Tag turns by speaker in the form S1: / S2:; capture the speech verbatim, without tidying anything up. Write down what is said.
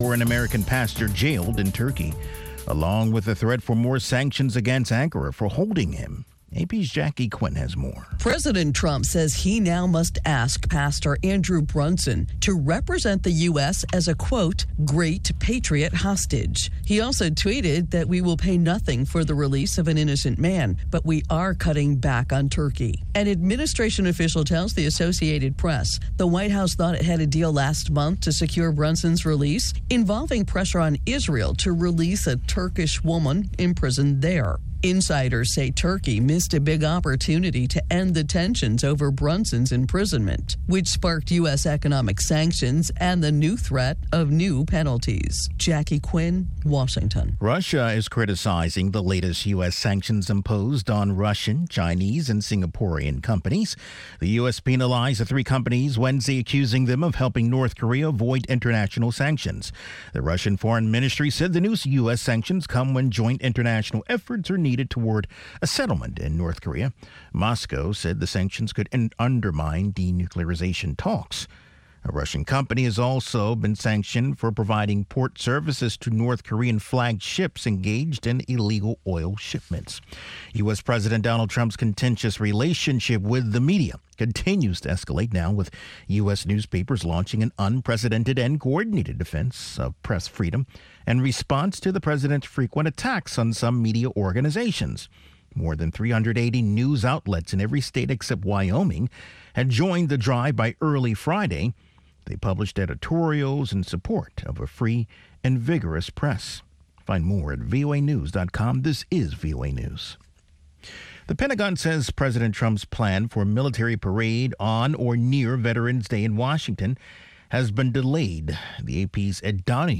S1: For an American pastor jailed in Turkey, along with a threat for more sanctions against Ankara for holding him. A P's Jackie Quinn has more.
S2: President Trump says he now must ask Pastor Andrew Brunson to represent the U S as a, quote, great patriot hostage. He also tweeted that we will pay nothing for the release of an innocent man, but we are cutting back on Turkey. An administration official tells the Associated Press the White House thought it had a deal last month to secure Brunson's release, involving pressure on Israel to release a Turkish woman imprisoned there. Insiders say Turkey missed a big opportunity to end the tensions over Brunson's imprisonment, which sparked U S economic sanctions and the new threat of new penalties. Jackie Quinn, Washington.
S1: Russia is criticizing the latest U S sanctions imposed on Russian, Chinese, and Singaporean companies. The U S penalized the three companies Wednesday, accusing them of helping North Korea avoid international sanctions. The Russian Foreign Ministry said the new U S sanctions come when joint international efforts are needed toward a settlement in North Korea. Moscow said the sanctions could in- undermine denuclearization talks. A Russian company has also been sanctioned for providing port services to North Korean flagged ships engaged in illegal oil shipments. U S. President Donald Trump's contentious relationship with the media continues to escalate now, with U S newspapers launching an unprecedented and coordinated defense of press freedom in response to the president's frequent attacks on some media organizations. More than three hundred eighty news outlets in every state except Wyoming had joined the drive by early Friday. They published editorials in support of a free and vigorous press. Find more at V O A news dot com. This is V O A News. The Pentagon says President Trump's plan for a military parade on or near Veterans Day in Washington has been delayed. The A P's Ed Donahue